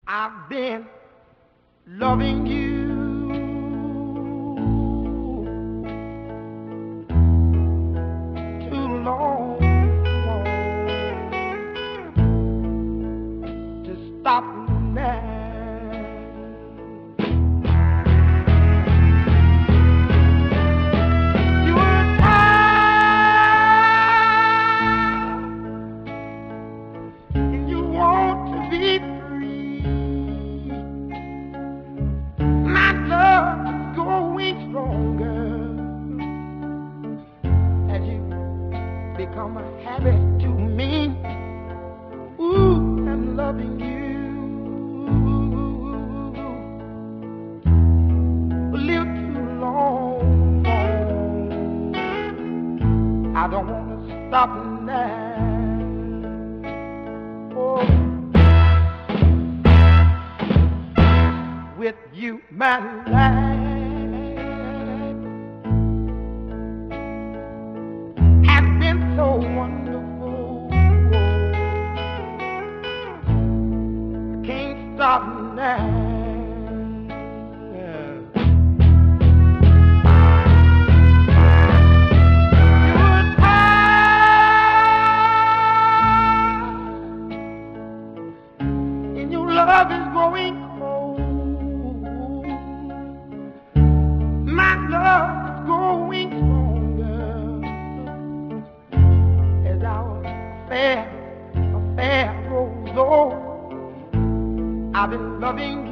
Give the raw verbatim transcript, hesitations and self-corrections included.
I've been loving you too long to stop now. You were tired and you want to be free. My love is growing stronger as you become a habit to me. Ooh, I'm loving you a little too long. I don't want to stop now. Oh, with you, my life has been so wonderful. I can't stop now. You're tired and your love is growing cold. My love is growing stronger as our affair, affair grows old. I've been loving